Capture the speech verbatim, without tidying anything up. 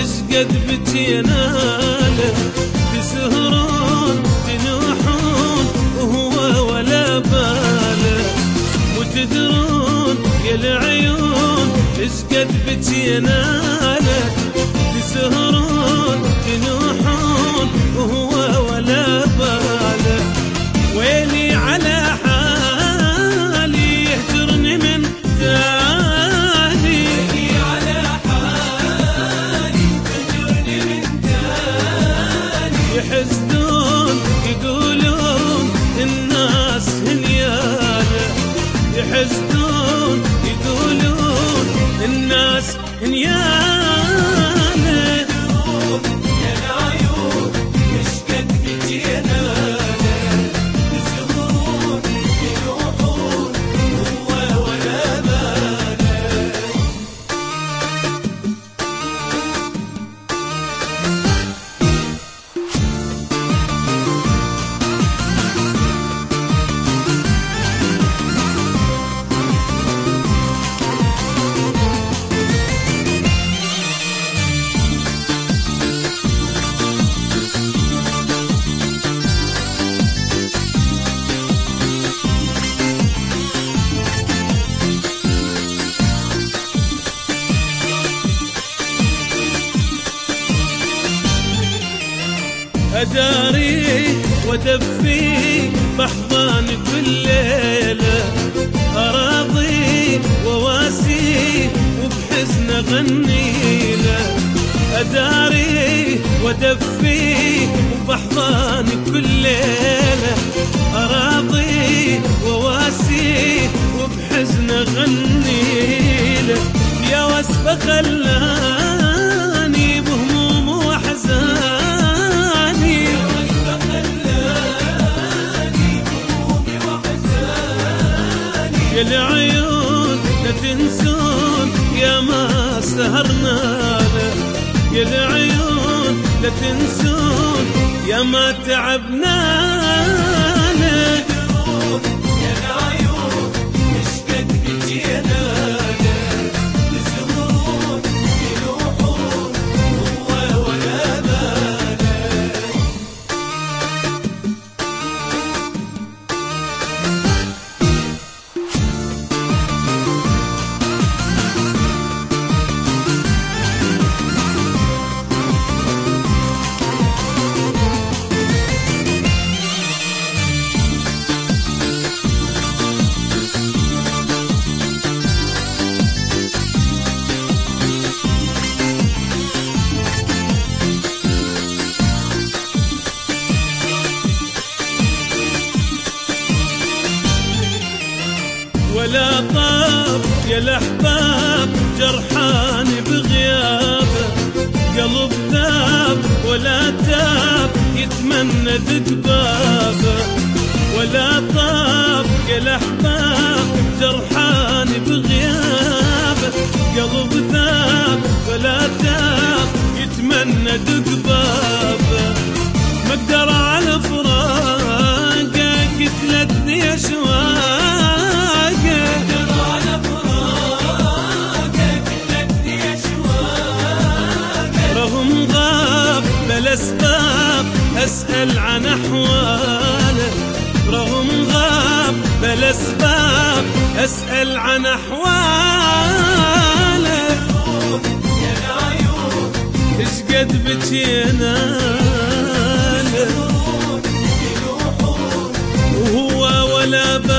اشقد بجينا له، تسهرون تنوحون وهو ولا باله، وتدرون يا العيون اشقد بجينا له، تسهرون تنوحون وهو ولا باله. ويلي على حالي يهجرني من تاني، ويلي على حالي يهجرني من تاني. يحسدون يقولون الناس هنيانه، يحسدون يقولون الناس هنيانه. يا العيون اشقد بجينا أداري ودفي بحضان كل ليلة، أراضي وواسي وبحزن أغني له. أداري ودفي وبحضان كل ليلة، أراضي وواسي وبحزن أغني له. يا وصفة خلاني بهموم وأحزان، يا العيون لا تنسون يا ما سهرنا له، يا العيون لا تنسون يا ما تعبنا له. يا العيون اشقد بجينا له، تسهرون يروحون هو ولا باله. ولا طاب يا الأحباب جرحان بغيابه، قلب ذاب ولا تاب يتمنى دبابه. ولا طاب يا الأحباب جرحان بغيابه، قلب ذاب ولا تاب يتمنى دبابه. ما اقدر على فراقه قتلتني أشواقه، الأسباب أسأل عن أحواله، رغم غاب بالأسباب أسأل عن أحواله. يا العيون اشقد بجينا له، وهو ولا